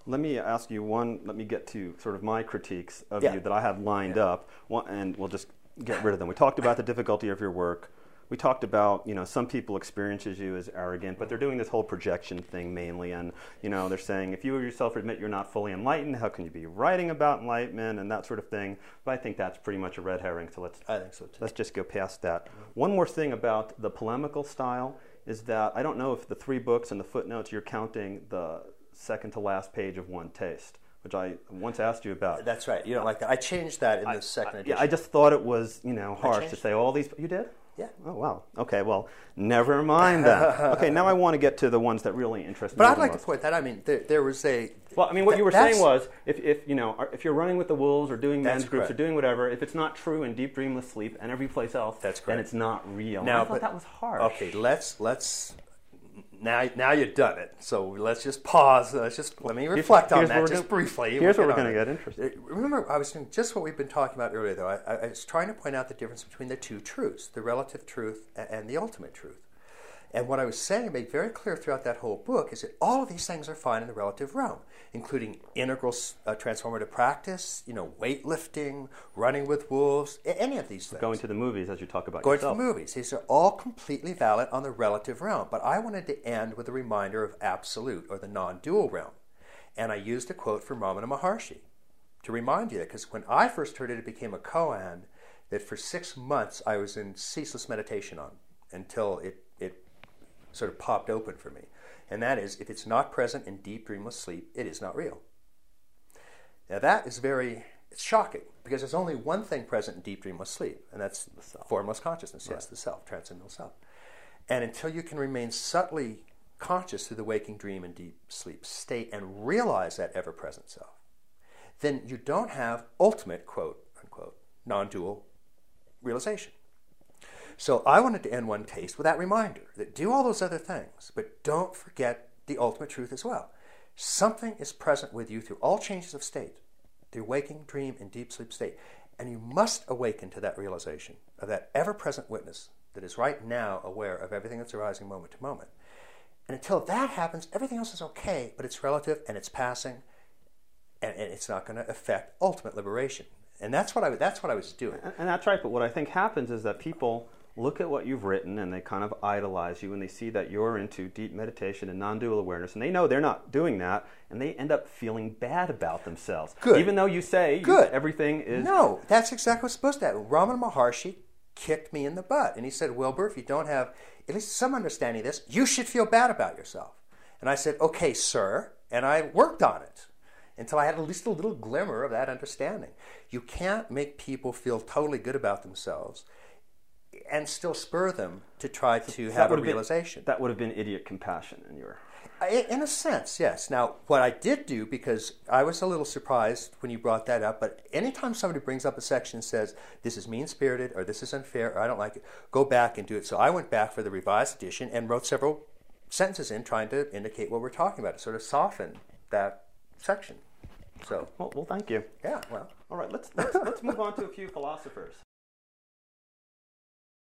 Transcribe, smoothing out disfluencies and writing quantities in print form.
let me ask you one. Let me get to sort of my critiques of Yeah. you that I have lined up, and we'll just get rid of them. We talked about the difficulty of your work. We talked about, some people experiences you as arrogant, but they're doing this whole projection thing mainly, and they're saying if you yourself admit you're not fully enlightened, how can you be writing about enlightenment and that sort of thing? But I think that's pretty much a red herring. So I think so too. let's just go past that. One more thing about the polemical style is that I don't know if the 3 books and the footnotes you're counting the second to last page of One Taste, which I once asked you about. That's right. You don't like that. I changed that in the second edition. Yeah, I just thought it was, harsh to say all these. You did? Yeah. Oh, wow. Okay, well, never mind that. Okay, now I want to get to the ones that really interest me. But I'd like to point that. I mean, there was a. Well, I mean, what you were saying was, if you're running with the wolves or doing men's groups or doing whatever, if it's not true in deep dreamless sleep and every place else, then it's not real. Now, I thought that was harsh. Okay, let's. Now you've done it. So let's just pause. Let me reflect on that just briefly. Here's where we're going to get interested. Remember, I was doing just what we've been talking about earlier, though. I was trying to point out the difference between the two truths, the relative truth and the ultimate truth. And what I was saying, made very clear throughout that whole book, is that all of these things are fine in the relative realm, including integral transformative practice, weightlifting, running with wolves, any of these things. Going to the movies, as you talk about Going yourself. to the movies. These are all completely valid on the relative realm. But I wanted to end with a reminder of absolute, or the non-dual realm. And I used a quote from Ramana Maharshi to remind you that, because when I first heard it, it became a koan that for 6 months I was in ceaseless meditation on until it sort of popped open for me. And that is, if it's not present in deep dreamless sleep, it is not real. Now that is it's shocking, because there's only one thing present in deep dreamless sleep, and that's the formless consciousness, yes, the self, transcendental self. And until you can remain subtly conscious through the waking dream and deep sleep state and realize that ever-present self, then you don't have ultimate, quote, unquote, non-dual realization. So I wanted to end One Taste with that reminder that do all those other things, but don't forget the ultimate truth as well. Something is present with you through all changes of state, through waking, dream, and deep sleep state. And you must awaken to that realization of that ever-present witness that is right now aware of everything that's arising moment to moment. And until that happens, everything else is okay, but it's relative and it's passing, and it's not going to affect ultimate liberation. And that's what I was doing. And that's right, but what I think happens is that people look at what you've written and they kind of idolize you and they see that you're into deep meditation and non-dual awareness, and they know they're not doing that, and they end up feeling bad about themselves. Good. Even though you say everything is... No, that's exactly what's supposed to happen. Ramana Maharshi kicked me in the butt, and he said, Wilbur, if you don't have at least some understanding of this, you should feel bad about yourself. And I said, okay, sir, and I worked on it until I had at least a little glimmer of that understanding. You can't make people feel totally good about themselves and still spur them to try to have a realization. That would have been idiot compassion in your... In a sense, yes. Now, what I did do, because I was a little surprised when you brought that up, but anytime somebody brings up a section and says, this is mean-spirited, or this is unfair, or I don't like it, go back and do it. So I went back for the revised edition and wrote several sentences in trying to indicate what we're talking about, to sort of soften that section. So, well, thank you. Yeah, well. All right, let's move on to a few philosophers.